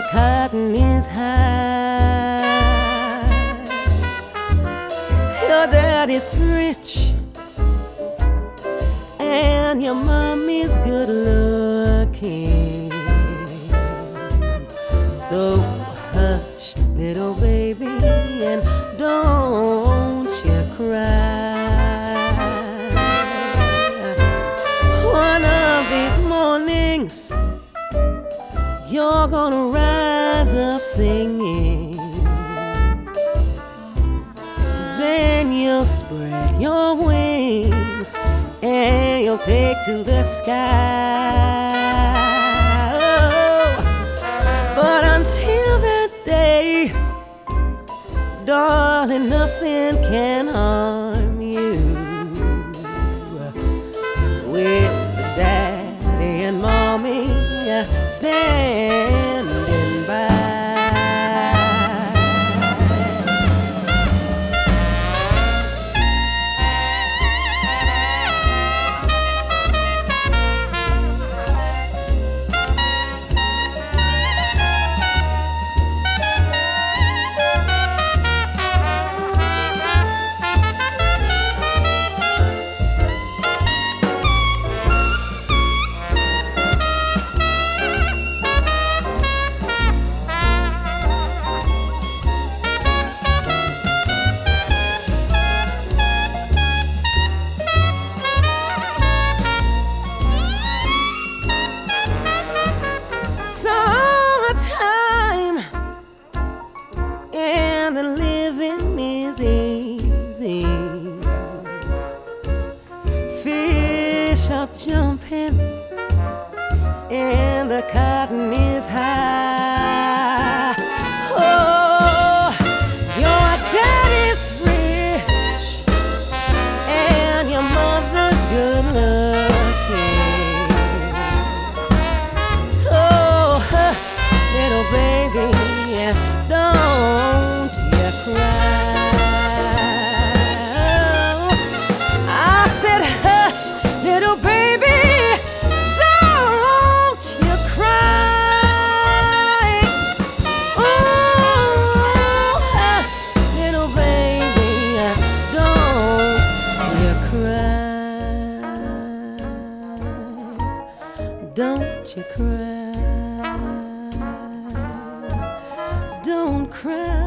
cotton is high. Your daddy's rich and your mommy's good looking. So hush, little baby, and don't you cry. One of these mornings you're gonna rise up singing. Then you'll spread your wings and you'll take to the sky. Oh, but until that day, darling, nothing can harm you. With daddy and mommy standing by. And the living is easy. Fish are jumping and the cotton is high. Oh, your daddy's rich and your mother's good looking. So hush, little baby, don't you cry. I said hush, little baby, don't you cry. Oh, hush, little baby, don't you cry. Don't you cry. Don't cry.